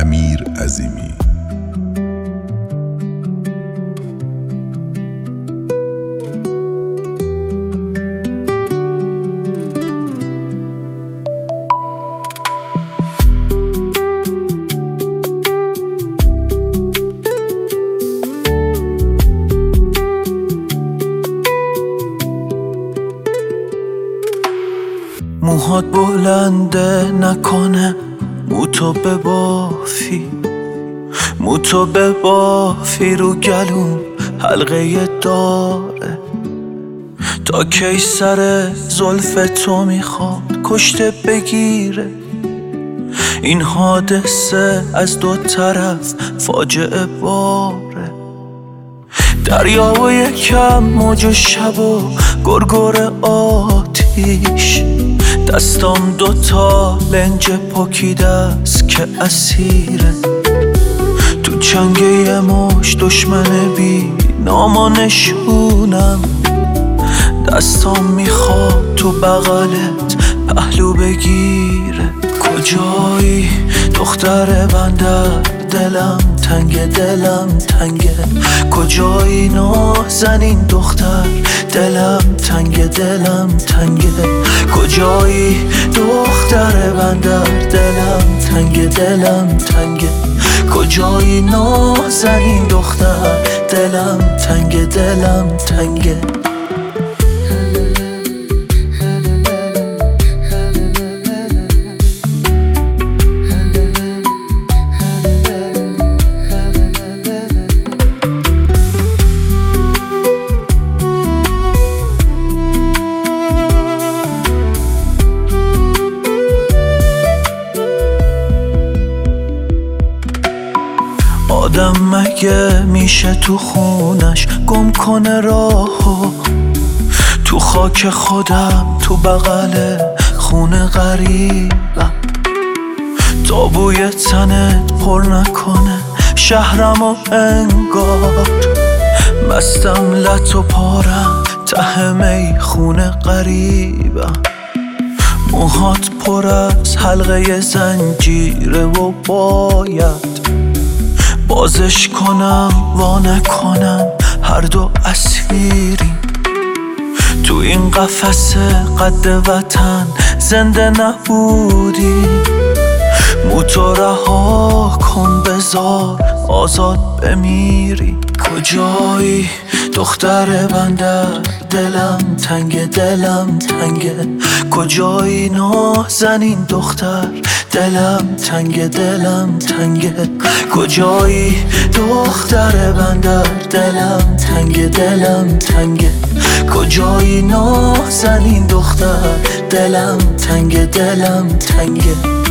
امیر عظیمی. موهات بلنده نکنه، موتو ببافی رو گلوم حلقه داره. تا کی سر زلف تو میخواد کشته بگیره؟ این حادثه از دو طرف فاجعه باره. دریا و یکم موج و شب و گرگر آتیش، دستام دوتا لنج پاکیده است که اسیره. تو چنگ یه مش دشمن بی نام و نشونم، دستام میخواد تو بغلت پهلو بگیره. کجایی دختر بندر؟ دلم تنگه. کجایی نازنین دختر؟ دلم تنگه. کجایی دختر بندر؟ دلم تنگه. کجایی نازنین دختر؟ دلم تنگه. آدم مگه میشه تو خونش گم کنه راهو؟ تو خاک خودم تو بغل خونه غریبم، تا بوی تنت پر نکنه شهرم و انگار مستم لط و پارم ته میخونه غریبم. موهات پر از حلقه زنجیره و باید بازش کنم وا نکنم، هر دو اسیریم تو این قفس قد وطن. زنده نبودی موتو رها کن، بذار آزاد بمیری. کجایی دختر بندر؟ دلم تنگه. کجایی نازنین دختر؟ دلم تنگه. کجایی دختر بندر؟ دلم تنگه. کجایی نازنین دختر؟ دلم تنگه.